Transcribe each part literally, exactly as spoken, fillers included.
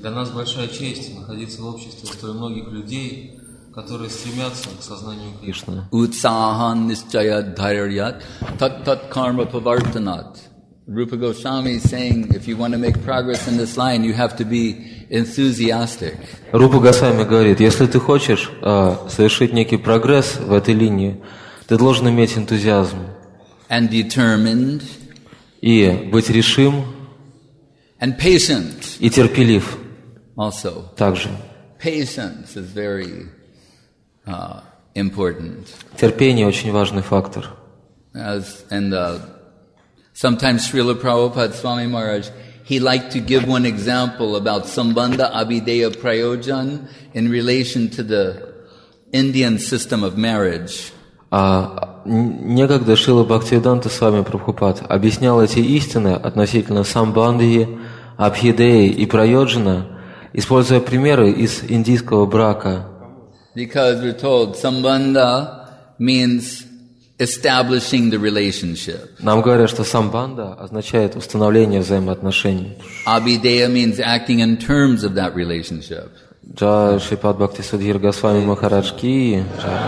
Для нас большая честь находиться в обществе столь многих людей, которые стремятся к сознанию Кришны. Utsahan nischaya dhairyat tat tat karma pavartanat. Rupa Goswami is saying, if you want to make progress in this line, you have to be enthusiastic. Рупа Госвами говорит, если ты хочешь э, совершить некий прогресс в этой линии, ты должен иметь энтузиазм. And determined. И быть решим. And patient. И терпелив. Also. Также. Patience is very uh, important. Терпение очень важный фактор. As and uh, sometimes Srila Prabhupada Swami Maharaj, he liked to give one example about Sambandha Abhideya Prayojan in relation to the Indian system of marriage. А некогда Шрила Бхактивиданта Свами Прабхупад объяснял эти истины относительно самбандхи, абхидеи и прайоджана, используя примеры из индийского брака. Because we're told sambandha means establishing the relationship. Нам говорят, что самбандха означает установление взаимоотношений. Abhideya means acting in terms of that relationship. Джай Шрипад Бхакти Судхир Госвами Махарадж ки.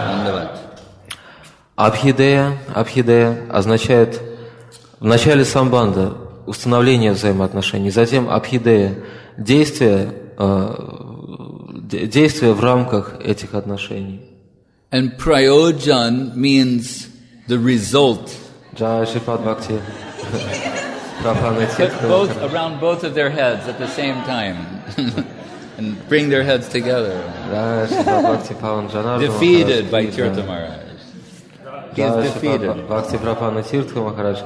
Абхидея, абхидея означает в начале самбандха установление взаимоотношений, затем абхидея действие, э, действие в рамках этих отношений. And prayojan means the result. Jai Shipad Bhakti. Both around both of their heads at the same time. And bring their heads together. Defeated by Tirtha Maharaj. He is defeated. Bhakti Prapana Tirtha Maharaj.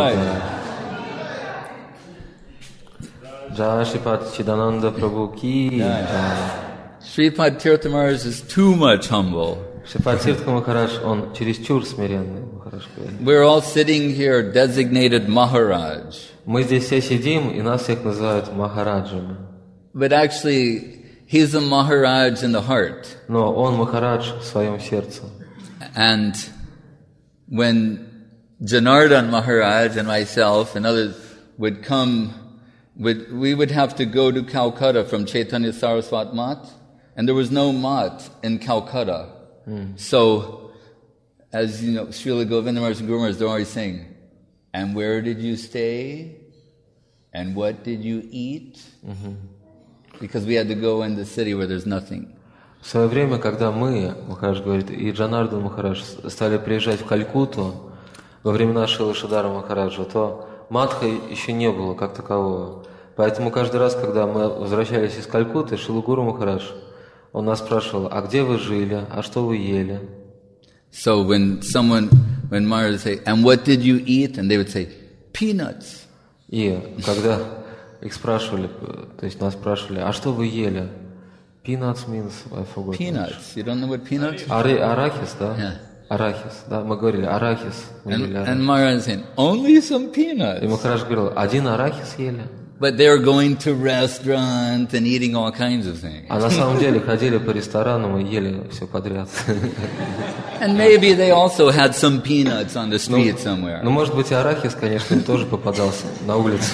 Jai Shipad Chidananda Prabhu ki. Sripad Tirtha Maharaj is too much humble. Шрипад Тиртха Махарадж, он чересчур смиренный. We're all sitting here designated Maharaj. Мы здесь все сидим, и нас всех называют Махараджами. But actually, he's a Maharaj in the heart. Но он Махарадж в своем сердце. And when Janardhan Maharaj and myself and others would come, would, we would have to go to Calcutta from Chaitanya Saraswat Mat, and there was no mat in Calcutta. Mm. So, as you know, Srila Govinda Maharaj and Guru Maharaj, they're always saying, and where did you stay? And what did you eat? Mm-hmm. Because we had to go in the city where there's nothing. В свое время, когда мы, Махарадж говорит, и Джанардан Махарадж стали приезжать в Калькутту во времена Шрилы Шридхара Махараджа, то матха еще не было как такового. Поэтому каждый раз, когда мы возвращались из Калькутты, Шрила Гуру Махарадж, он нас спрашивал, а где вы жили, а что вы ели? So when someone, when Maharaj would say, and what did you eat? And they would say, peanuts. И когда их спрашивали, то есть нас спрашивали, а что вы ели? Peanuts means, I forgot. Peanuts. You don't know what peanuts? Ари, арахис, да? Yeah. Арахис, да, мы говорили арахис. Мы and, ели арахис. And Maharaj said, only some peanuts. И Махарадж говорил, один арахис ели. But they were going to restaurants and eating all kinds of things. А на самом деле ходили по ресторанам и ели все подряд. And maybe they also had some peanuts on the street somewhere. Ну, может быть, и арахис, конечно, им тоже попадался на улице.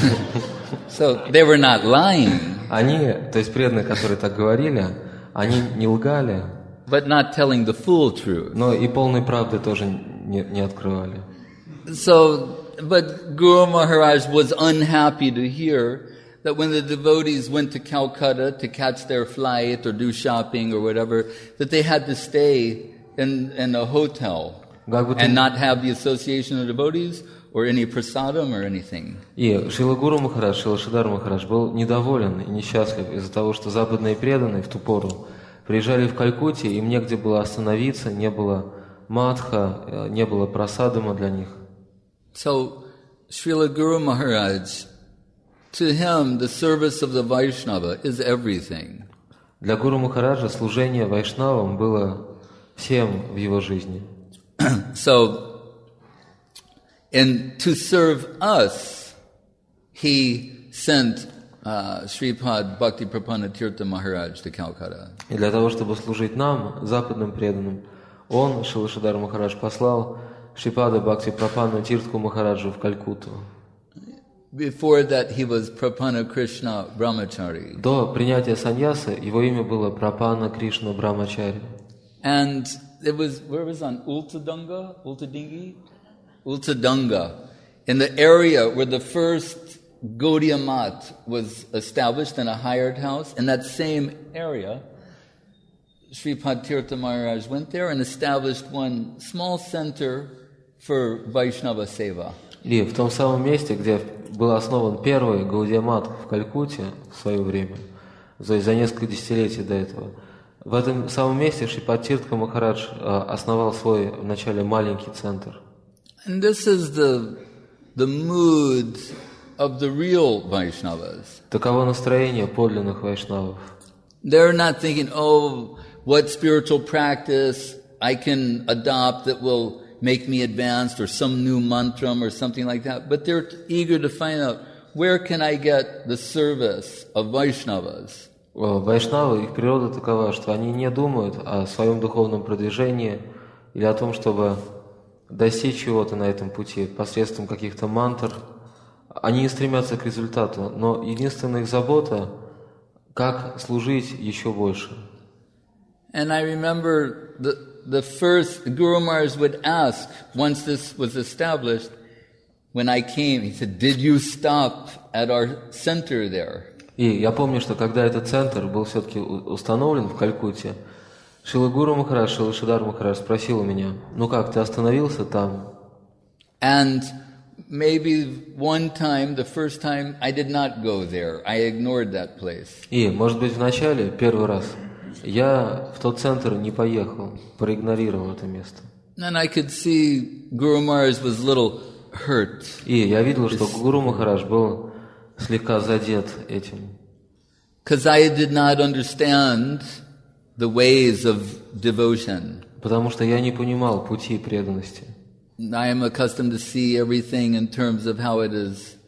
So they were not lying. Они, то есть преданные, которые так говорили, они не лгали. But not telling the full truth. Но и полной правды тоже не, не открывали. So, but Guru Maharaj was unhappy to hear that when the devotees went to Calcutta to catch their flight or do shopping or whatever, that they had to stay in, in a hotel and not have the association of devotees or any prasadam or anything. И Шрила Гуру Махарадж, Шрила Шридхар Махарадж был недоволен и несчастлив из-за того, что западные преданные в ту пору приезжали в Калькутте, им негде было остановиться, не было матха, не было прасадама для них. So, Srila Guru Maharaj, to him, the service of the Vaishnava is everything. Для Гуру Махараджа служение вайшнавам было всем в его жизни. So, and to serve us, he sent uh, Sripad Bhakti Prapana Tirtha Maharaj to Calcutta. И для того, чтобы служить нам, западным преданным, он, Шрила Шридхар Махарадж, послал Шрипада Бхакти Прапана Тиртху Махараджу в Калькутту. Before that, he was Prapana Krishna Brahmachari. До принятия саньясы его имя было Прапана Кришна Брамачари. And it was, where was it on? Ultadanga? Ultadingi? Ultadanga. In the area where the first Gaudiya Math was established in a hired house, in that same area, Sripad Tirtha Maharaj went there and established one small center for Vaishnava Seva. И в том самом месте, где был основан первый Гаудия Мат в Калькутте в свое время, за, за несколько десятилетий до этого, в этом самом месте Шрипад Тиртха Махарадж основал свой вначале маленький центр. And this is the, the mood of the real Vaishnavas. Таково настроение подлинных вайшнавов. They're not thinking, oh, what spiritual practice I can adopt that will make me advanced, or some new mantra or something like that. But they're eager to find out, where can I get the service of Vaishnavas? Вайшнавы, их природа такова, что они не думают о своем духовном продвижении или о том, чтобы достичь чего-то на этом пути посредством каких-то мантр. Они не стремятся к результату, но единственная их забота – как служить еще больше. And I remember the, the first Guru Maharaj would ask, once this was established, when I came, he said, did you stop at our center there? И я помню, что когда этот центр был все-таки установлен в Калькутте, Шрила Гуру Махарадж, Шрила Шридар Махарадж спросил у меня, ну как, ты остановился там? And maybe one time, the first time, I did not go there. I ignored that place. И, может быть, в начале, первый раз, я в тот центр не поехал, проигнорировал это место. And I could see Guru Maharaj was a little hurt. И я видел, что Гуру Махарадж был слегка задет этим. Because I did not understand the ways of devotion. Потому что я не понимал пути преданности. I am accustomed to see everything in terms of how it is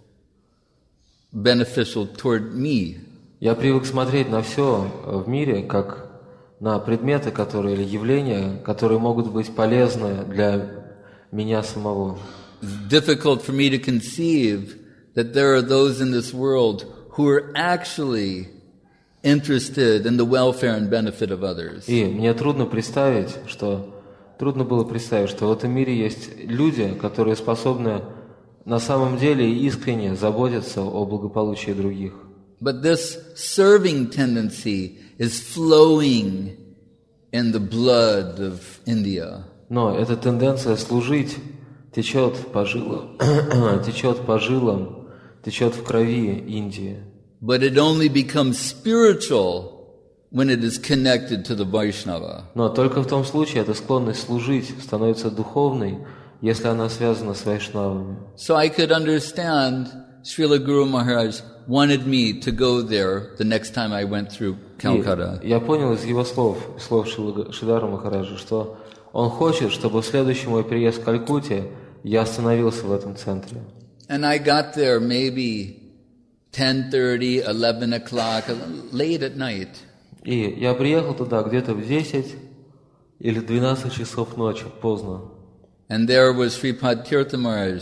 beneficial toward me. Я привык смотреть на все в мире как на предметы, которые или явления, которые могут быть полезны для меня самого. It's difficult for me to conceive that there are those in this world who are actually interested in the welfare and benefit of others. И мне трудно представить, что трудно было представить, что в этом мире есть люди, которые способны на самом деле искренне заботиться о благополучии других. But this serving tendency is flowing in the blood of India. Но эта тенденция служить течет по жилам, течет по жилам, течет в крови Индии. But it only becomes spiritual when it is connected to the Vaishnava. Но только в том случае эта склонность служить становится духовной, если она связана с вайшнавами. So I could understand Srila Guru Maharaj wanted me to go there the next time I went through Calcutta. И я понял из его слов, слов Шридара Махараджа, что он хочет, чтобы в следующий мой приезд в Калькутте я остановился в этом центре. And I got there maybe ten thirty, eleven o'clock, late at night. И я приехал туда где-то в десять или двенадцать часов ночи, поздно. And there was Sripad Tirtha Maharaj,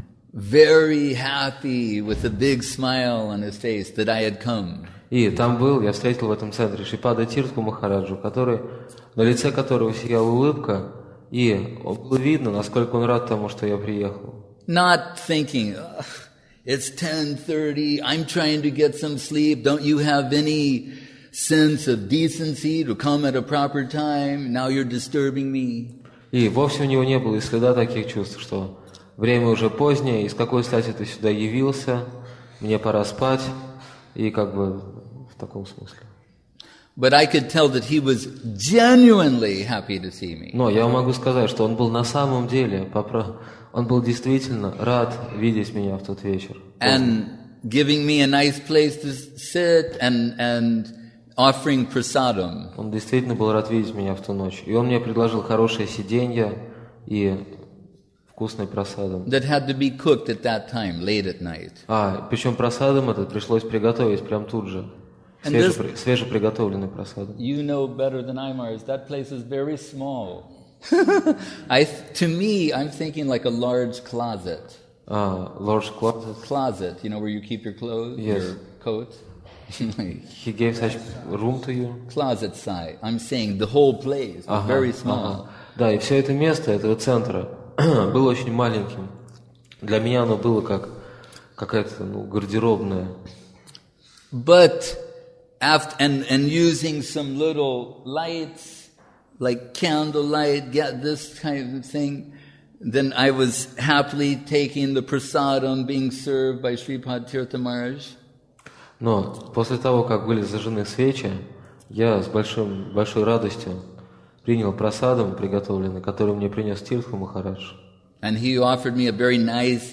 very happy with a big smile on his face that I had come. И там был, я встретил в этом центре Шрипада Тиртху Махараджу, который, на лице которого сияла улыбка, и было видно, насколько он рад тому, что я приехал. Not thinking, it's ten thirty, I'm trying to get some sleep, don't you have any sense of decency to come at a proper time, now you're disturbing me. И вовсе у него не было и следа таких чувств, что время уже позднее, и с какой стати ты сюда явился, мне пора спать, и как бы в таком смысле. But I could tell that he was genuinely happy to see me. Но я могу сказать, что он был на самом деле, он был действительно рад видеть меня в тот вечер. And giving me a nice place to sit and and offering prasadam. Он действительно был рад видеть меня в ту ночь. И он мне предложил хорошее сиденье и вкусный прасадам. That had to be cooked at that time, late at night. А, причем прасадам этот пришлось приготовить прямо тут же. Свеже, this, свежеприготовленный прасадам. You know better than I, Mars. That place is very small. I, to me, I'm thinking like a large closet. А, large closet. Closet, you know, where you keep your clothes, Yes. your coat. He gave such room to you. Closet side. I'm saying the whole place was Ага, very small. ага. Да, и все это место этого центра было очень маленьким. Для меня оно было как какая-то, ну, гардеробная. But after and and using some little lights, like candlelight, get this kind of thing, then I was happily taking the prasadam being served by Sripad Tirtha Maharaj. Но после того, как были зажжены свечи, я с большим, большой радостью принял прасадам, приготовленный, который мне принес Тиртха Махарадж. And he offered me a very nice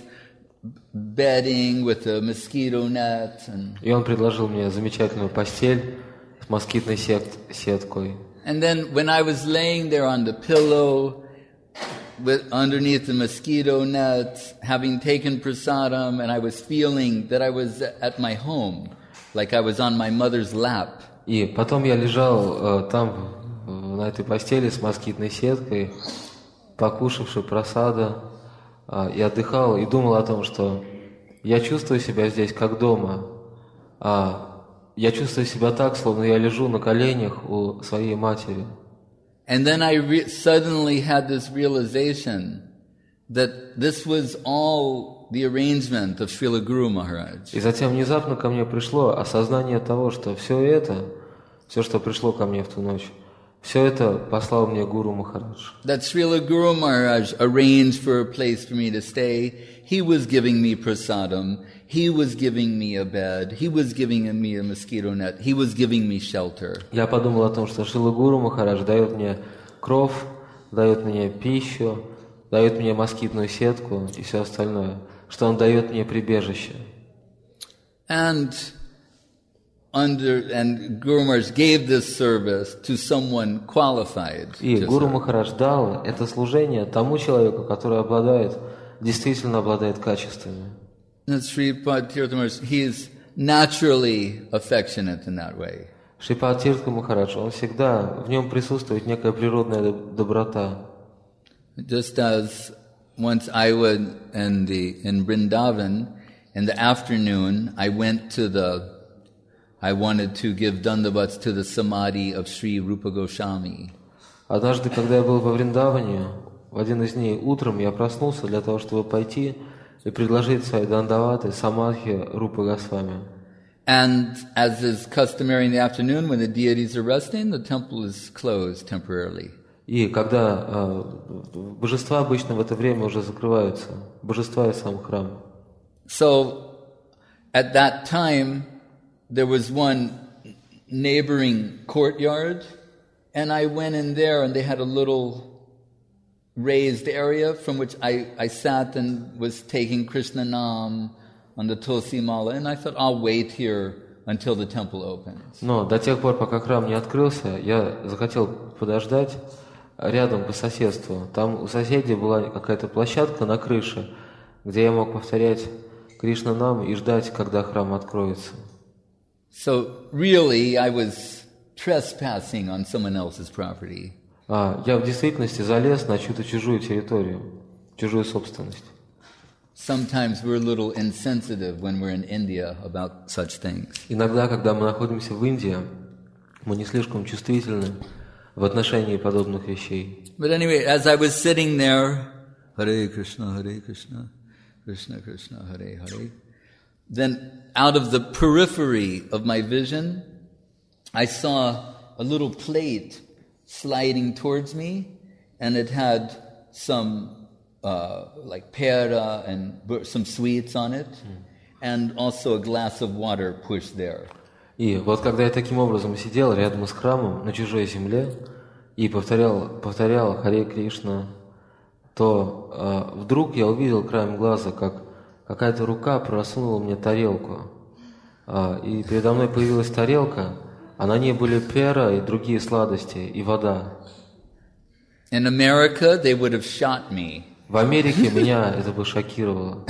bedding with a mosquito net. And, И он предложил мне замечательную постель с москитной сет, сеткой. and then when I was laying there on the pillow, with underneath the mosquito net, having taken prasadam, and I was feeling that I was at my home, like I was on my mother's lap. И потом я лежал э, там, э, на этой постели с москитной сеткой, покушавший прасада, э, и отдыхал, и думал о том, что я чувствую себя здесь как дома. А я чувствую себя так, словно я лежу на коленях у своей матери. And then I re- suddenly had this realization that this was all the arrangement of Srila Guru Maharaj. И затем внезапно ко мне пришло осознание того, что все это, все, что пришло ко мне в ту ночь, все это послал мне Гуру Махарадж. That Srila Guru Maharaj arranged for a place for me to stay. He was giving me prasadam. He was giving me a bed. He was giving me a mosquito net. He was giving me shelter. Я подумал о том, что Шрила Гуру Махарадж дает мне кров, дает мне пищу, дает мне москитную сетку и все остальное, что он дает мне прибежище. And under and Guru Maharaj gave this service to someone qualified. И to Гуру serve. Махарадж дал это служение тому человеку, который обладает, действительно обладает качествами. And Sripad Tirtha Maharaj, he is naturally affectionate in that way. Шрипад Тиртха Махарадж, он всегда, в нем присутствует некая природная доброта. Just as once I was in the in Vrindavan, in the afternoon, I went to the, I wanted to give dandavats to the samadhi of Sri Rupa Goswami. Однажды, когда я был во Вриндаване, в один из дней утром я проснулся для того, чтобы пойти и предложить свои дандаваты самадхи Рупы Госвами. And as is customary in the afternoon, when the deities are resting, the temple is closed temporarily. И когда э, божества обычно в это время уже закрываются, божества и сам храм. So, at that time, there was one neighboring courtyard, and I went in there, and they had a little raised area from which I, I sat and was taking Krishna Nam on the Tulsi Mala, and I thought, I'll wait here until the temple opens. Но до тех пор, пока храм не открылся, я захотел подождать рядом по соседству. Там у соседей была какая-то площадка на крыше, где я мог повторять Кришна Нам и ждать, когда храм откроется. So, really, I was trespassing on someone else's property. А я в действительности залез на чью-то чужую территорию, чужую собственность. Sometimes we're a little insensitive when we're in India about such things. Иногда, когда мы находимся в Индии, мы не слишком чувствительны в отношении подобных вещей. But anyway, as I was sitting there, Hare Krishna, Hare Krishna, Krishna Krishna, Hare Hare, then out of the periphery of my vision, I saw a little plate sliding towards me, and it had some uh, like pera and some sweets on it, and also a glass of water pushed there. И вот когда я таким образом сидел рядом с храмом на чужой земле и повторял, повторял Харе Кришна, то э, вдруг я увидел краем глаза, как какая-то рука просунула мне тарелку. Э, и передо мной появилась тарелка, а на ней были пера и другие сладости, и вода. In America, they would have shot me. В Америке меня это бы шокировало.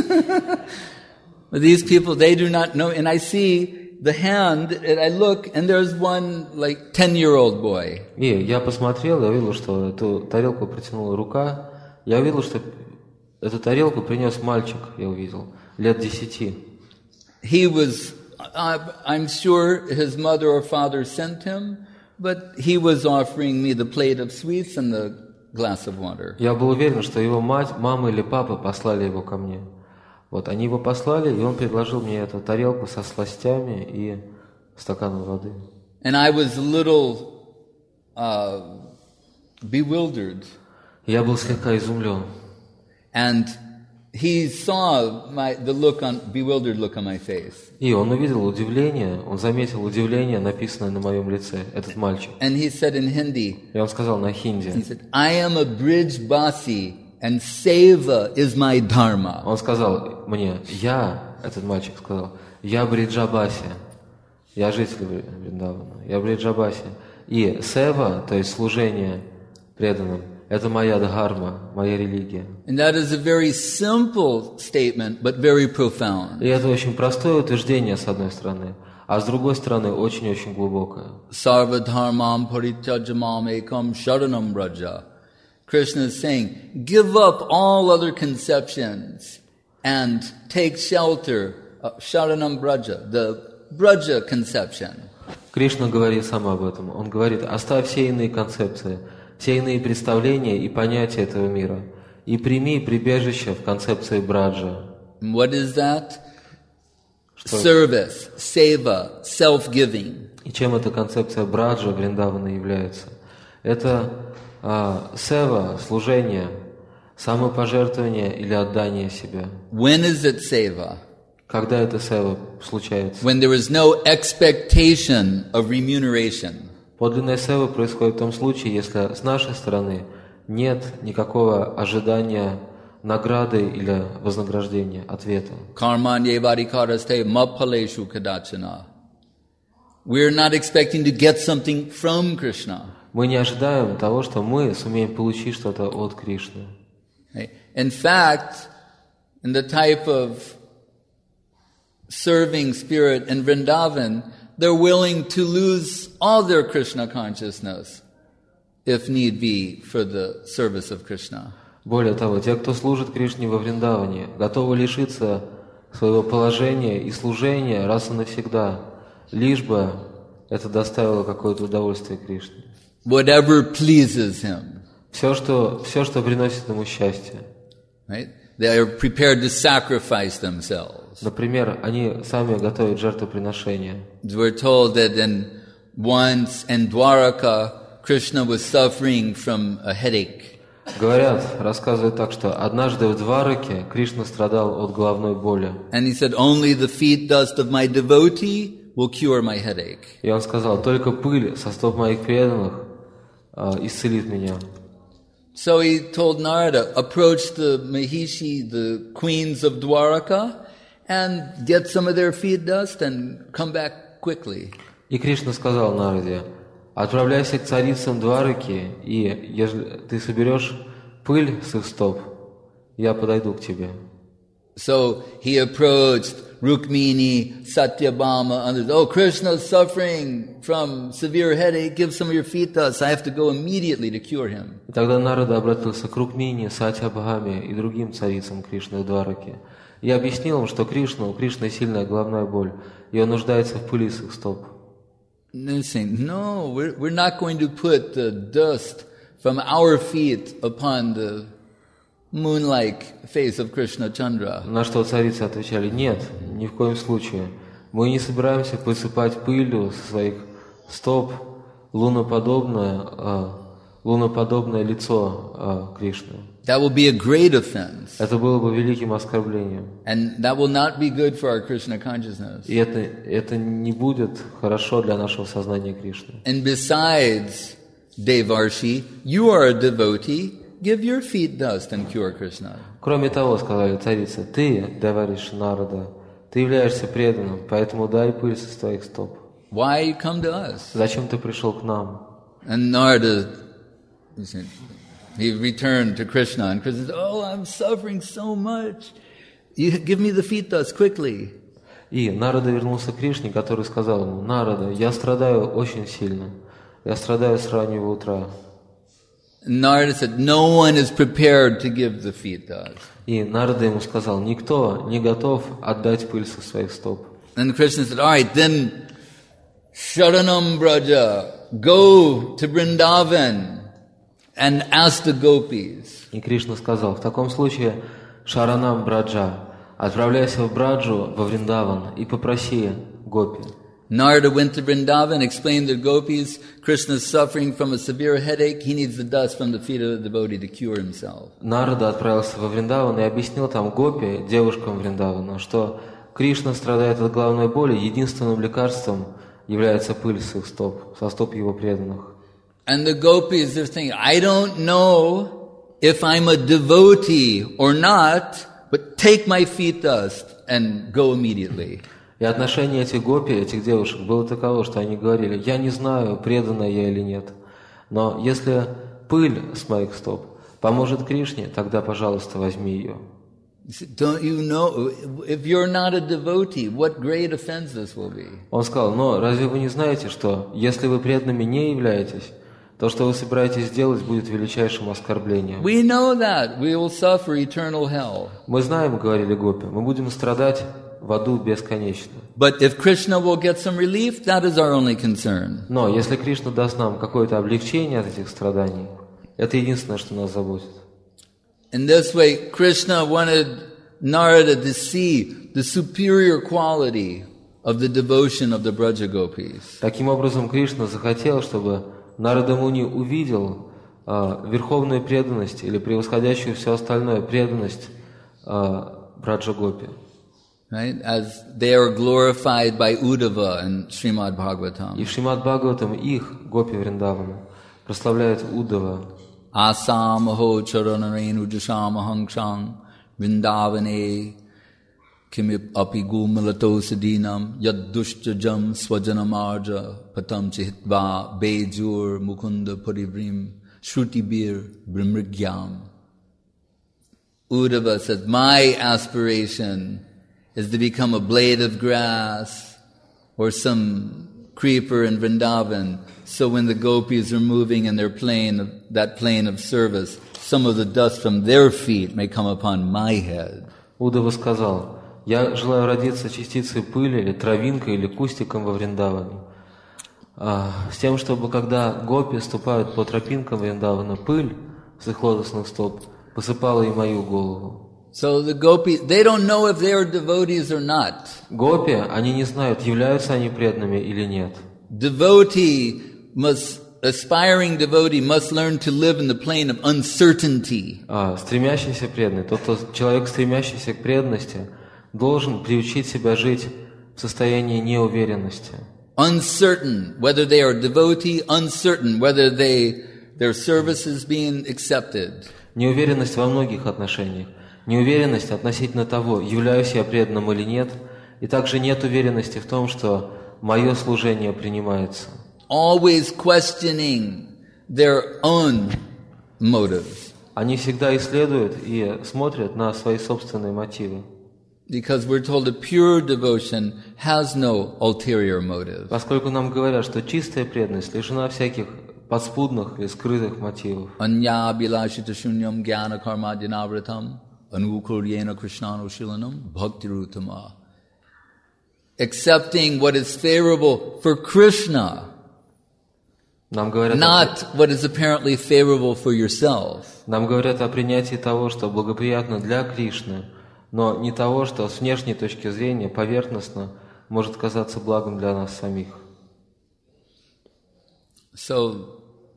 But these people, they do not know. And I see the hand, and I look, and there's one like ten-year-old boy. И я посмотрел, я увидел, что эту тарелку протянула рука. Я увидел, что эту тарелку принес мальчик, я увидел, лет десяти. He was, I, I'm sure his mother or father sent him, but he was offering me the plate of sweets and the glass of water. Я был уверен, что его мать, мама или папа послали его ко мне. Вот, они его послали, и он предложил мне эту тарелку со сластями и стаканом воды. And I was a little uh, bewildered. Я был слегка изумлен. And he saw my, the look on, bewildered look on my face. И он увидел удивление, он заметил удивление, написанное на моем лице, этот мальчик. And he said in Hindi, И он сказал на хинди. he said, I am a Brijbasi and seva is my dharma. Он сказал мне, я, этот мальчик сказал, я Бриджабаси, я житель Вриндавана, я Бриджабаси. И сева, то есть служение преданным, это моя дхарма, моя религия. And that is a very simple statement, but very profound. И это очень простое утверждение, с одной стороны, а с другой стороны, очень-очень глубокое. Sarva dharmam parityaджamam ekam sharanam braja. Krishna is saying, give up all other conceptions and take shelter, uh, sharanam braja, the braja conception. Кришна говорит сам об этом. Он говорит, оставь все иные концепции, все иные представления и понятия этого мира, и прими прибежище в концепции браджа. What is that? Что? Service, seva, self-giving. И чем эта концепция браджа Вриндавана является? Это а, сева, служение, самопожертвование или отдание себя. When is it seva? Когда это сева случается? When there is no expectation of remuneration. Подлинная сева происходит в том случае, если с нашей стороны нет никакого ожидания награды или вознаграждения, ответа. Karmanyevadikaraste mapaleshu kadachana. We're not expecting to get something from Krishna. Мы не ожидаем того, что мы сумеем получить что-то от Кришны. In fact, in the type of serving spirit in Vrindavan, they're willing to lose all their Krishna consciousness, if need be, for the service of Krishna. Более того, те, кто служит Кришне во Вриндаване, готовы лишиться своего положения и служения раз и навсегда, лишь бы это доставило какое-то удовольствие Кришне. Whatever pleases him. Все, что, все, что приносит ему счастье. Right? They are prepared to sacrifice themselves. Например, они сами готовят жертвоприношения. We're told that in once in Dwaraka, Krishna was suffering from a headache. Говорят, рассказывают так, что однажды в Двараке Кришна страдал от головной боли. And he said, only the feet dust of my devotee will cure my headache. И он сказал, только пыль со стоп моих преданных а, исцелит меня. So he told Narada, approach the Mahishi, the queens of Dwaraka, and get some of their feet dust and come back quickly. И Кришна сказал Нараде, отправляйся к царицам Двараки, и если ты соберешь пыль с их стоп, я подойду к тебе. So he approached Rukmini, Satyabhama, others. Oh, Krishna's suffering from severe headache. Give some of your feet dust. I have to go immediately to cure him. И тогда Нарада обратился к Рукмини, Сатьябхаме и другим царицам Кришны в Двараке. Я объяснил им, что Кришна, у Кришны сильная головная боль, и он нуждается в пыли с их стоп. And they're saying, no, we're, we're not going to put the dust from our feet upon the moon-like face of Krishna Chandra. На что царицы отвечали, нет, ни в коем случае. Мы не собираемся посыпать пылью со своих стоп луноподобное, а, луноподобное лицо а, Кришны. That will be a great offense. Это было бы великим оскорблением. And that will not be good for our Krishna consciousness. И это, это не будет хорошо для нашего сознания Кришны. And besides, Devarshi, you are a devotee. Give your feet dust and cure Krishna. Кроме того, сказали царицы, ты, Девариши Нарада, ты являешься преданным, поэтому дай пыль со твоих стоп. Why you come to us? Зачем ты пришел к нам? And Narada, he said, he returned to Krishna, and Krishna said, oh, I'm suffering so much. You give me the feet dust quickly. И Нарада вернулся к Кришне, который сказал ему, Нарада, я страдаю очень сильно. Я страдаю с раннего утра. Narada said, no one is prepared to give the feet dust. И Нарада ему сказал, никто не готов отдать пыль со своих стоп. And Krishna said, all right, then Sharanam Braja, go to Vrindavan and ask the gopis. И Кришна сказал, в таком случае, Шаранам Браджа, отправляйся в Браджу, во Вриндаван, и попроси гопи. Narada went to Vrindavan, explained to the gopis, Krishna is suffering from a severe headache, he needs the dust from the feet of the devotee to cure himself. Нарада отправился во Вриндаван и объяснил там гопи, девушкам Вриндавана, что Кришна страдает от головной боли, единственным лекарством является пыль с их стоп, со стоп его преданных. And the gopis are thinking, I don't know if I'm a devotee or not, but take my feet dust and go immediately. И отношение этих гопи, этих девушек, было таково, что они говорили, я не знаю, преданная я или нет, но если пыль с моих стоп поможет Кришне, тогда, пожалуйста, возьми ее. Don't you know, if you're not a devotee, what great offense this will be? Он сказал, но разве вы не знаете, что если вы преданными не являетесь, то, что вы собираетесь сделать, будет величайшим оскорблением. We know that. We will suffer eternal hell. Мы знаем, говорили гопи, мы будем страдать в аду бесконечно. But if Krishna will get some relief, that is our only concern. Но если Кришна даст нам какое-то облегчение от этих страданий, это единственное, что нас заботит. In this way, Krishna wanted Narada to see the superior quality of the devotion of the Braja Gopis. Таким образом, Кришна захотел, чтобы Нарада Муни увидел э, верховную преданность или превосходящую все остальное преданность э, Браджа Гопи. Right? As they are glorified by Uddhava in Srimad Bhagavatam. И в Шримад Бхагаватам их, Гопи Вриндавана, прославляют Уддава. Asamaho charanarenu jashamahang shang Vrindavane kimip api gumalato sadinam yaddushjam swajanamarja patam chihitva bejur mukunda parivrim shrutibir brimrigyam. Uddhava says, my aspiration is to become a blade of grass or some creeper in Vrindavan, so when the gopis are moving in their plane, that plane of service, some of the dust from their feet may come upon my head. Уддава сказал, я желаю родиться частицей пыли, или травинкой, или кустиком во Вриндаване, а, с тем, чтобы когда гопи ступают по тропинкам Вриндавана, пыль с их лотосных стоп посыпала и мою голову. So the gopis, they don't know if they are devotees or not. Гопи, они не знают, являются они преданными или нет. Devotee must, aspiring devotee must learn to live in the plane of uncertainty. А, стремящийся преданный, тот, тот человек, стремящийся к преданности, должен приучить себя жить в состоянии неуверенности. Uncertain whether they are devotee, uncertain whether they, their service is being accepted. Неуверенность во многих отношениях. Неуверенность относительно того, являюсь я преданным или нет, и также нет уверенности в том, что мое служение принимается. Always questioning their own motives. Они всегда исследуют и смотрят на свои собственные мотивы. Because we're told that pure devotion has no ulterior motive. Поскольку нам говорят, что чистая преданность лишена всяких подспудных или скрытых мотивов. Anya bilashita shunyam jnana karma dhinavritam anukuryena krishnano shilanam bhaktirutama. Accepting what is favorable for Krishna, Нам говорят, not what is apparently favorable for yourself. Нам говорят о принятии того, что благоприятно для Кришны, но не того, что с внешней точки зрения поверхностно может казаться благом для нас самих. So,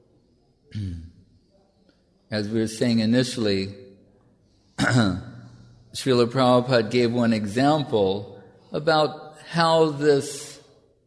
as we were saying initially, Srila Prabhupada gave one example about how this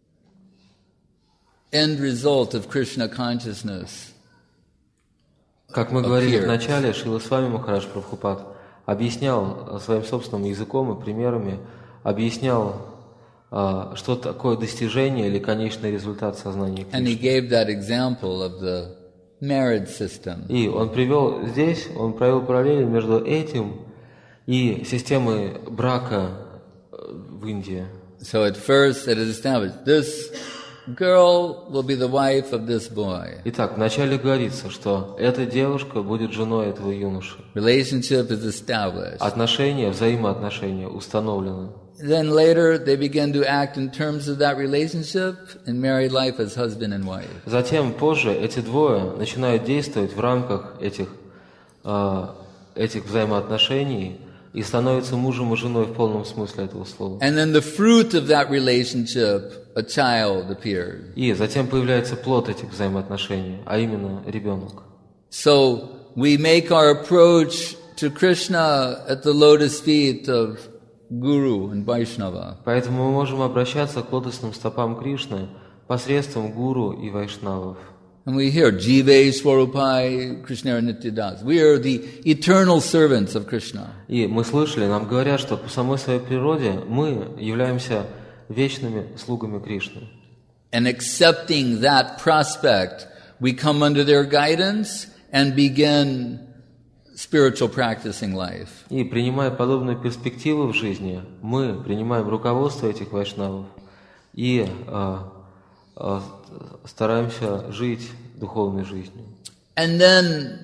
end result of Krishna consciousness Как мы говорили в начале, Шрила Свами Махарадж Прабхупад объяснял своим собственным языком и примерами, объяснял, что такое достижение или конечный результат сознания And he Кришны. gave that example of the marriage system. И он привел здесь, он провел параллели между этим и системой брака в Индии. So at first it is established, this girl will be the wife of this boy. Итак, вначале говорится, что эта девушка будет женой этого юноши. Relationship is established. Отношения, взаимоотношения установлены. Then later they begin to act in terms of that relationship in married life as husband and wife. Затем позже эти двое начинают действовать в рамках этих, э, этих взаимоотношений и становятся мужем и женой в полном смысле этого слова. And then the fruit of that relationship, a child appeared. И затем появляется плод этих взаимоотношений, а именно ребенок. So we make our approach to Krishna at the lotus feet of Guru and Vaishnava. Поэтому мы можем обращаться к лотосным стопам Кришны посредством гуру и вайшнавов. And we hear Jive Swarupai Krishna Nityadas. We are the eternal servants of Krishna. И мы слышали, нам говорят, что по самой своей природе мы являемся вечными слугами Кришны. And accepting that prospect, we come under their guidance and begin spiritual practicing life. И принимая подобные перспективы в жизни, мы принимаем руководство этих вайшнавов и а, а, стараемся жить духовной жизнью. And then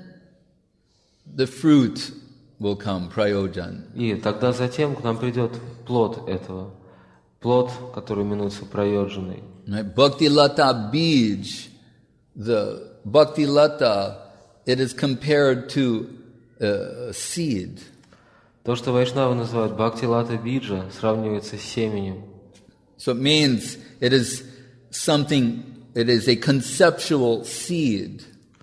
the fruit will come, prayojan. И тогда затем к нам придет плод этого, плод, который именуется прайоджаной. Right? Bhakti lata bij, the bhakti lata, it is compared to a seed. То, что вайшнавы называют бхакти-лата биджа, сравнивается с семенем. So it means it is something, it is a conceptual seed.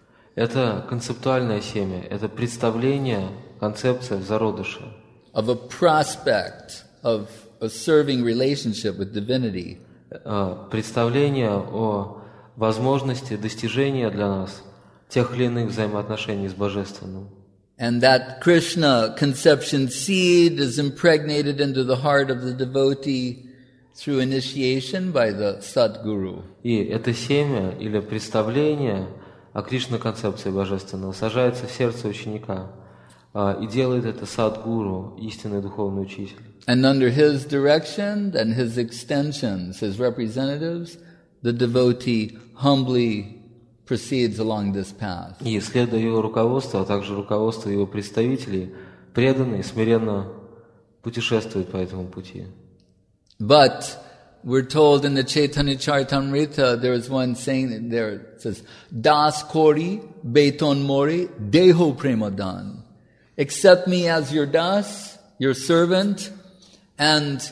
Это концептуальное семя, это представление, концепция в зародыше. Of a prospect of a serving relationship with divinity. Представление о возможности достижения для нас тех или иных взаимоотношений с Божественным. And that Krishna conception seed is impregnated into the heart of the devotee through initiation by the Sadguru. И это семя или представление о Кришна-концепции Божественного сажается в сердце ученика, и делает это Садгуру, истинный духовный учитель. And under his direction and his extensions, his representatives, the devotee humbly proceeds along this path. И, следуя его руководству, а также руководству его представителей, преданный смиренно путешествует по этому пути. But we're told in the Chaitanya Charitamrita, there is one saying there, it says, Das Kori Beton Mori Deho Premadan. Accept me as your das, your servant, and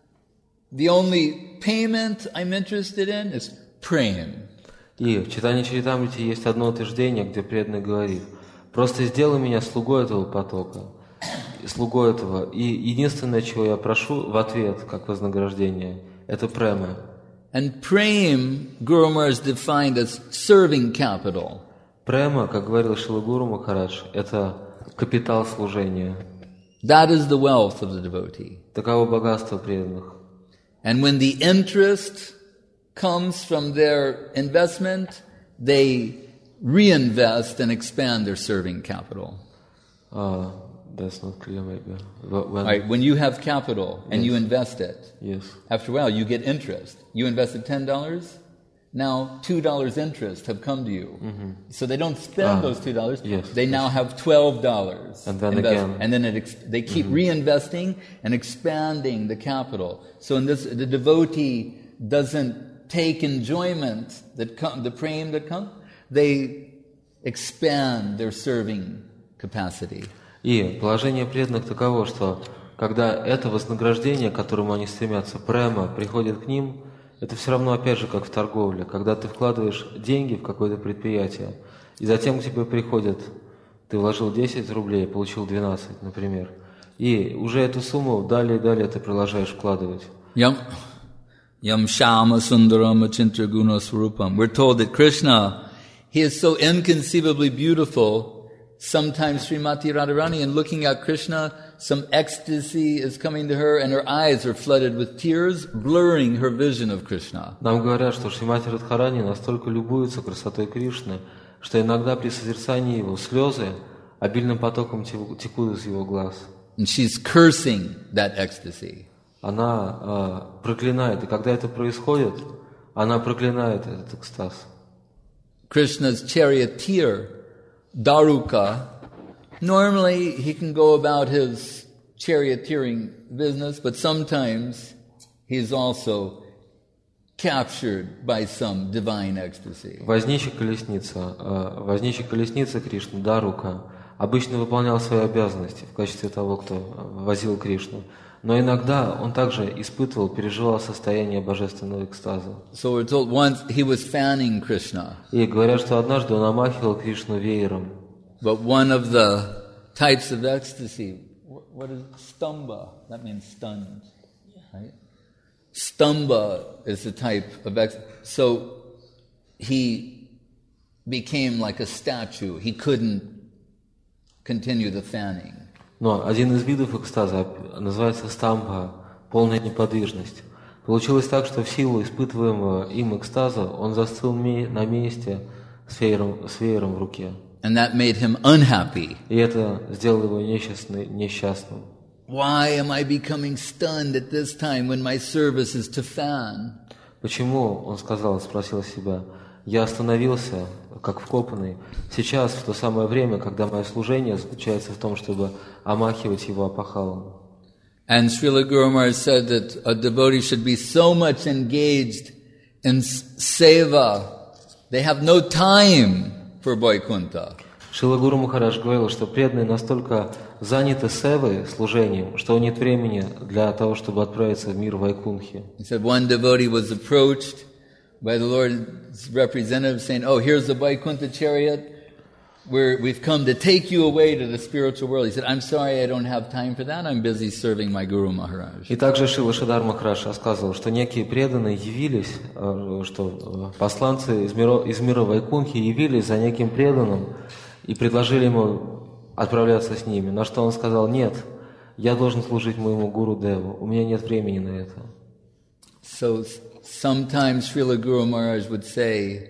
the only payment I'm interested in is prem. И в Чайтанья Чаритамрите есть одно утверждение, где преданный говорит: «Просто сделай меня слугой этого потока, слугой этого, и единственное, чего я прошу в ответ, как вознаграждение, это према». And prem, Guru Maharaj defined as serving capital. Према, как говорил Шрила Гуру Махарадж, это капитал служения. That is the wealth of the devotee. Таково богатство преданных. And when the interest comes from their investment, they reinvest and expand their serving capital. Uh, that's not clear, maybe. When, Right, when you have capital and Yes. you invest it, Yes. after a while you get interest. You invested ten dollars, now two dollars interest have come to you. Mm-hmm. So they don't spend Ah, those two dollars, yes, they yes. now have twelve dollars. And then again. And then it ex- they keep mm-hmm. reinvesting and expanding the capital. So in this, the devotee doesn't take enjoyment that come, the prem that comes, they expand their serving capacity. И положение преданных таково, что когда это вознаграждение, к которому они стремятся, према, приходит к ним, это все равно, опять же, как в торговле, когда ты вкладываешь деньги в какое-то предприятие, и затем к тебе приходят, ты вложил десять рублей, получил двенадцать, например, и уже эту сумму далее и далее ты продолжаешь вкладывать. Yam, yam shama sundaram achintra guna swarupam. We're told that Krishna, he is so inconceivably beautiful. Sometimes Srimati Radharani, in looking at Krishna, some ecstasy is coming to her and her eyes are flooded with tears, blurring her vision of Krishna. Нам говорят, что Шримати Радхарани настолько любуется красотой Кришны, что иногда при созерцании его слезы обильным потоком текут из его глаз. And she's cursing that ecstasy. Она э, проклинает, и когда это происходит, она проклинает этот экстаз. Krishna's charioteer, Daruka, normally he can go about his charioteering business, but sometimes he's also captured by some divine ecstasy. Возничий колесница, э, возничий колесница Кришны, Дарука, обычно выполнял свои обязанности в качестве того, кто возил Кришну. Но иногда он также испытывал, переживал состояние божественного экстаза. So we're told once he was fanning Krishna. И говорят, что однажды он омахивал Кришну веером. But one of the types of ecstasy, what is stamba? That means stunned, right? Stamba is the type of ecstasy. So he became like a statue. He couldn't continue the fanning. Но один из видов экстаза называется стамба, полная неподвижность. Получилось так, что в силу испытываемого им экстаза он застыл на месте с веером, с веером в руке. And that made him unhappy. И это сделало его несчастным. Why am I becoming stunned at this time when my service is to fan? Почему, он сказал, спросил себя, я остановился, как вкопанный, сейчас, в то самое время, когда мое служение заключается в том, чтобы омахивать его опахалом. And Srila Guru Maharaj said that a devotee should be so much engaged in seva, they have no time for Vaikuntha. Шрила Гуру Махарадж говорил, что преданные настолько заняты севой, служением, что нет времени для того, чтобы отправиться в мир Вайкунхи. He said one devotee was approached by the Lord's representative saying, oh, here's the Vaikuntha chariot. We're, we've come to take you away to the spiritual world. He said, I'm sorry, I don't have time for that. I'm busy serving my Guru Maharaj. И также Шрила Шридар Махарадж рассказывал, что некие преданные явились, что посланцы из мира, из мира Вайкунхи явились за неким преданным и предложили ему отправляться с ними. На что он сказал, нет, я должен служить моему Гуру Деву, у меня нет времени на это. So sometimes Srila Guru Maharaj would say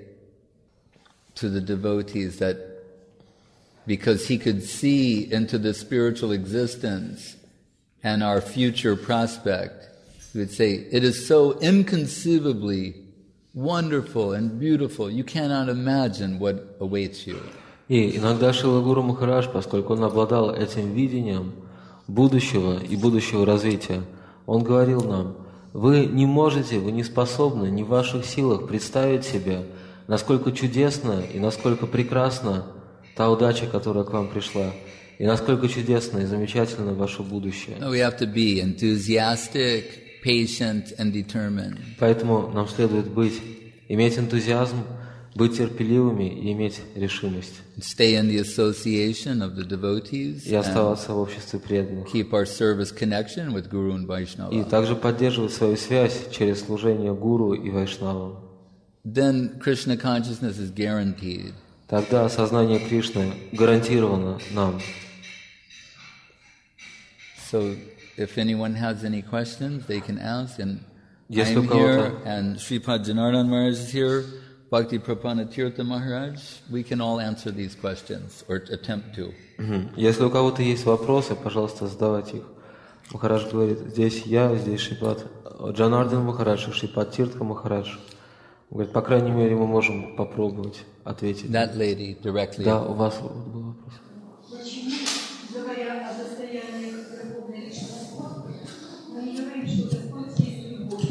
to the devotees that because he could see into the spiritual existence and our future prospect, he would say, it is so inconceivably wonderful and beautiful, you cannot imagine what awaits you. И иногда Шрила Гуру Махарадж, поскольку он обладал этим видением будущего и будущего развития, он говорил нам, вы не можете, вы не способны, не в ваших силах представить себе, насколько чудесно и насколько прекрасна та удача, которая к вам пришла, и насколько чудесно и замечательно ваше будущее. We have to be enthusiastic, patient, and determined. Поэтому нам следует быть, иметь энтузиазм, быть терпеливыми и иметь решимость. Stay in the association of the devotees. И оставаться в обществе преданных. Keep our service connection with Guru and Vaishnava. И также поддерживать свою связь через служение Гуру и Вайшнавам. Then Krishna consciousness is guaranteed. Тогда осознание Кришны гарантировано нам. So, if anyone has any questions, they can ask. And Если I'm here, and Sripad Janardhan Maharaj is here, Bhakti Prapanna Tirtha Maharaj. We can all answer these questions, or attempt to. Если у кого-то есть вопросы, пожалуйста, задавайте их. Махарадж говорит, здесь я, здесь Шрипад Джанардхан Махарадж и Шрипад Тиртха Махарадж. Он говорит, по крайней мере, мы можем попробовать ответить. That lady directly. Да, у вас был вопрос. Почему, говоря о состоянии верховной личности, мы не говорим, что Господь есть любовь?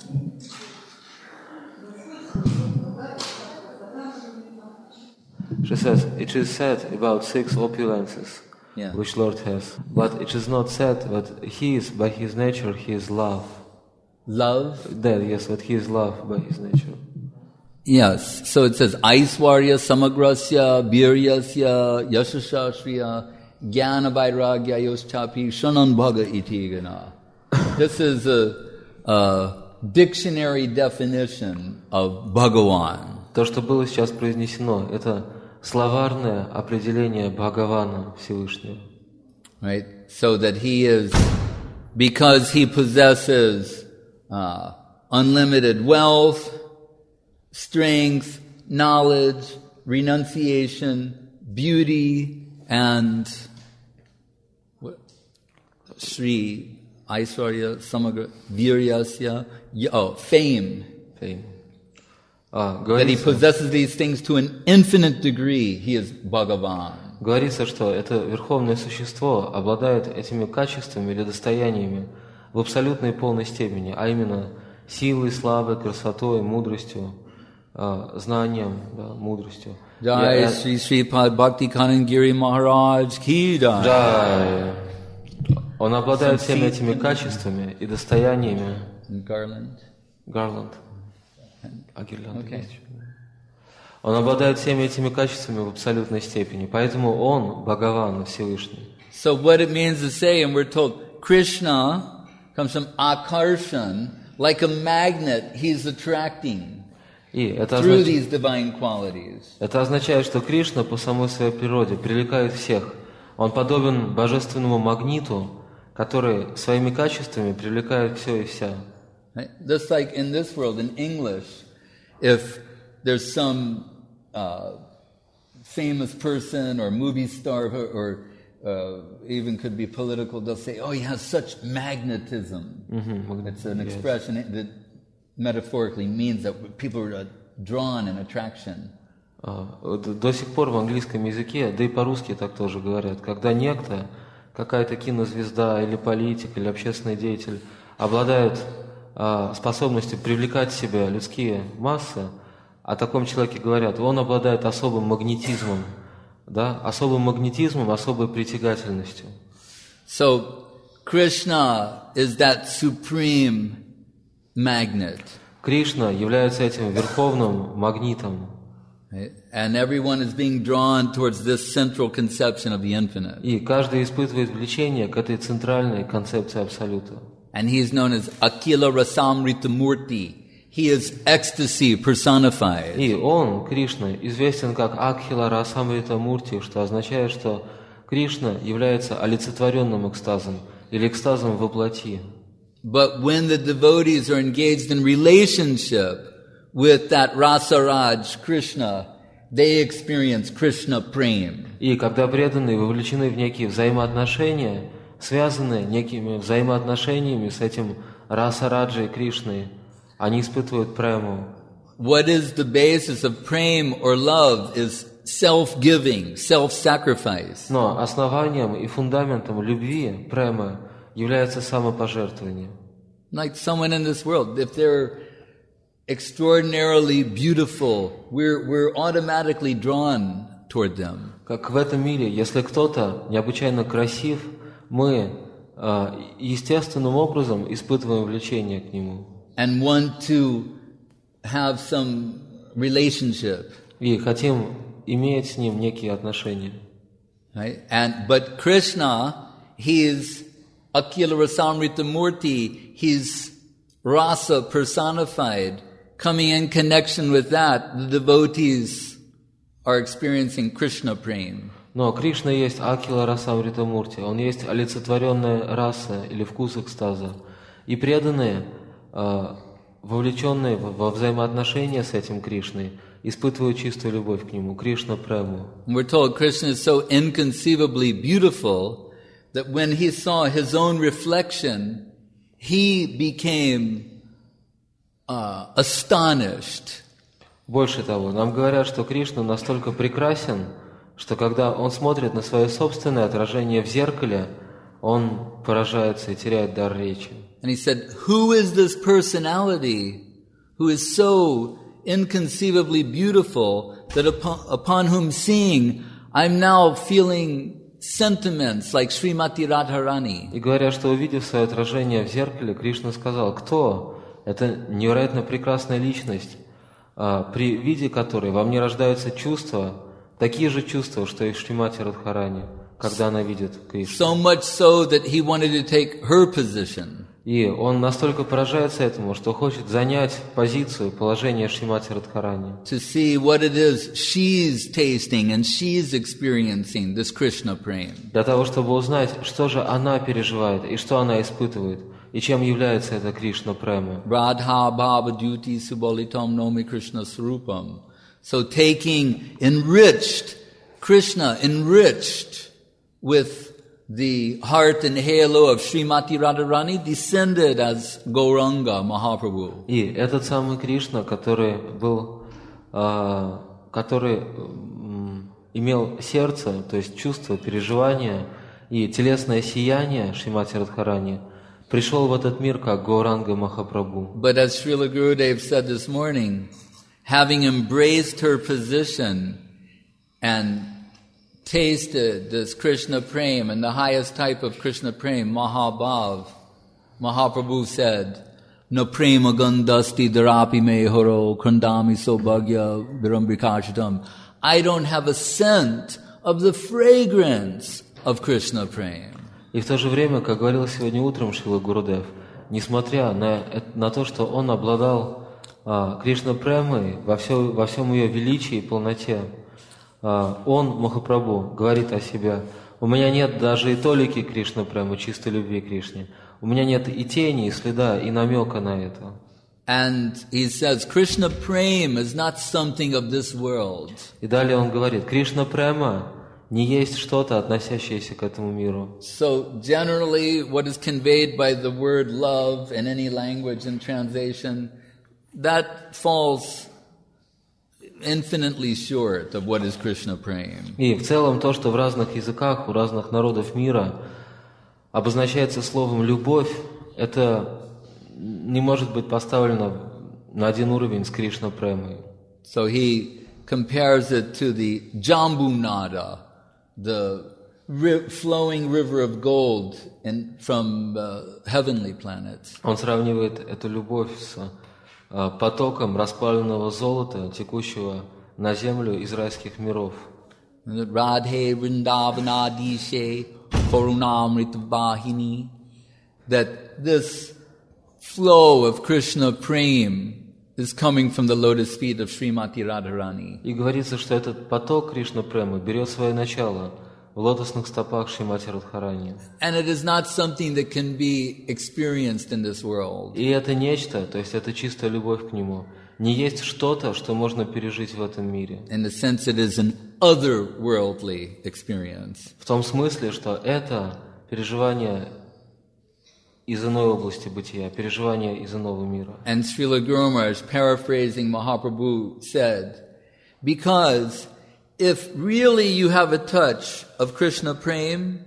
She says, it is said about six opulences, Yeah. which Lord has, but it is not said that He is, by His nature, He is love. Love? That, yes, that He is love by His nature. Yes. So it says, Aiswarya Samagrasya Biryasya Yashashashriya Jnana Vairagya Yoschapi Shanan Bhaga Iti Gana. This is a, a dictionary definition of Bhagavan. То, что было сейчас произнесено, это словарное определение Бхагавана Всевышнего. Right? So that he is, because he possesses uh, unlimited wealth, strength, knowledge, renunciation, beauty, and what? Shri Aiswarya Samagra Viryasya, oh, fame. Fame. А, that he говорится, possesses these things to an infinite degree, he is Bhagavan. говорится, что это верховное существо обладает этими качествами или достояниями в абсолютной и полной степени, а именно силой, славой, красотой, мудростью, а, знанием, да, мудростью. Jai Я- Sri Sripad Bhakti Kanangiri Maharaj Ki Jai. Да, он обладает всеми этими качествами и достояниями. Garland. Гарланд. А гирлянда Окей. есть? Он обладает всеми этими качествами в абсолютной степени, поэтому он Бхагаван, Всевышний. So what it means to say, and we're told, Krishna comes from akarshan, like a magnet, he's attracting И это, through означ- these divine qualities. это означает, что Кришна по самой своей природе привлекает всех. Он подобен божественному магниту, который своими качествами привлекает все и вся. Right? Just like in this world, in English, if there's some uh, famous person or movie star or, or uh, even could be political, they'll say, oh, he has such magnetism. It's an expression that metaphorically means that people are drawn in attraction. А, вот До сих пор в английском языке, да и по-русски так тоже говорят, когда некто, какая-то кинозвезда или политик, или общественный деятель обладает а, способностью привлекать в себя людские массы, о таком человеке говорят, он обладает особым магнетизмом, да, особым магнетизмом, особой притягательностью. So Krishna is that supreme magnet. Кришна является этим верховным магнитом, Right? And everyone is being drawn towards this central conception of the infinite. и каждый испытывает влечение к этой центральной концепции Абсолюта. And he is known as Akila Rasamrita Murti. He is ecstasy personified. И он, Кришна, известен как Акхила Расамрита Мурти, что означает, что Кришна является олицетворенным экстазом или экстазом во плоти. But when the devotees are engaged in relationship with that Rasaraj Krishna, they experience Krishna Prem. И когда преданные вовлечены в некие взаимоотношения, связанные некими взаимоотношениями с этим Расараджей Кришной, они испытывают прему. What is the basis of prem or love is self-giving, self-sacrifice. Но основанием и фундаментом любви, премы, является самопожертвование. Like someone in this world, if they're extraordinarily beautiful, we're, we're automatically drawn toward them. Как в этом мире, если кто-то необычайно красив, мы э, естественным образом испытываем влечение к нему. And want to have some relationship. И хотим иметь с ним некие отношения. Right? And, but Krishna, he is Akila Rasamrita Murti, he's rasa personified. Coming in connection with that, the devotees are experiencing Krishna Prem. Но Кришна есть Акила Расамрита Мурти, он есть олицетворенная раса или вкус экстаза. И преданные, э, вовлеченные во взаимоотношения с этим Кришной, испытывают чистую любовь к нему, Кришна Прему. We're told Krishna is so inconceivably beautiful that when he saw his own reflection, he became uh, astonished. Больше того, нам говорят, что Кришна настолько прекрасен, что когда он смотрит на свое собственное отражение в зеркале, он поражается и теряет дар речи. And he said, who is this personality who is so inconceivably beautiful that upon, upon whom seeing, I'm now feeling sentiments like Srimati Radharani. И говорят, что увидев свое отражение в зеркале, Кришна сказал, кто? Это невероятно прекрасная личность, при виде которой во мне рождаются чувства, такие же чувства, что и в Шримати Радхарани, когда она видит Кришну. So much so that he wanted to take her position. И он настолько поражается этому, что хочет занять позицию, положение Шримати Радхарани. To see what it is she's tasting and she's experiencing this Krishna Prem. Для того, чтобы узнать, что же она переживает и что она испытывает, и чем является это Кришна Према. Radha Bhava Duti Subalitam Nomi Krishna Srupam. So taking enriched, Krishna enriched with the heart and halo of Srimati Radharani descended as Gauranga Mahaprabhu. И этот самый Кришна, который был который имел сердце, то есть чувство, переживания и телесное сияние Шримати Радхарани, пришел в этот мир как Гауранга Махапрабху. But as Srila Gurudev said this morning, having embraced her position and tasted this Krishna Prem and the highest type of Krishna Prem, Mahabhav, Mahaprabhu said, Na prema gandhasti dharapi me horo khandami sobhagya virambikashitam. I don't have a scent of the fragrance of Krishna Prem. И в то же время, как говорил сегодня утром Шрила Гурудев, несмотря на, на то, что он обладал а, Кришна Премой во, все, во всем ее величии и полноте, а, он, Махапрабху, говорит о себе: у меня нет даже и толики Кришна Премы, чистой любви к Кришне. У меня нет и тени, и следа, и намека на это. And he says, Krishna Prem is not something of this world. И далее он говорит: Кришна Према не есть что-то, относящееся к этому миру. So generally, what is conveyed by the word love in any language and translation, that falls infinitely short of what is Krishna Prem. И в целом то, что в разных языках у разных народов мира обозначается словом «любовь», это не может быть поставлено на один уровень с Кришна Премой. So he compares it to the Jambunada, the ri- flowing river of gold in, from uh, heavenly planets. Он сравнивает эту любовь с а, потоком расплавленного золота, текущего на землю из райских миров. Radhe Vrindavanadishe Karunamrita Vahini. That this flow of Krishna Prem is coming from the lotus feet of Srimati Radharani. И говорится, что этот поток Кришна Премы берет свое начало в лотосных стопах Шримати Радхарани. And it is not something that can be experienced in this world. И это нечто, то есть это чистая любовь к Нему, не есть что-то, что можно пережить в этом мире. In the sense it is an otherworldly experience. В том смысле, что это переживание из иной области бытия, переживание из иного мира. And Srila Guru Maharaj, paraphrasing Mahaprabhu, said, because if really you have a touch of Krishna Prem,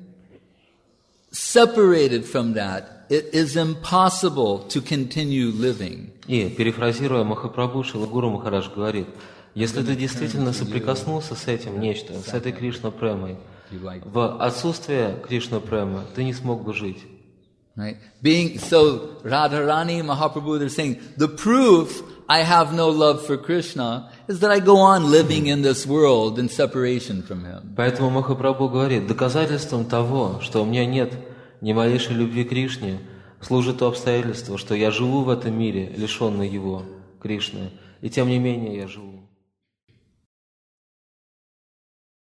separated from that, it is impossible to continue living. И, перефразируя Махапрабху, Шрила Гуру Махарадж говорит: если ты действительно соприкоснулся с этим нечто, с этой Кришна Премой, в отсутствие Кришна Премы ты не смог бы жить. Right? Being so, Radharani, Mahaprabhu, they're saying the proof I have no love for Krishna is that I go on living in this world in separation from Him. Поэтому Махапрабху говорит: доказательством того, что у меня нет ни малейшей любви к Кришне, служит то обстоятельство, что я живу в этом мире, лишенный Его, Кришны, и тем не менее я живу.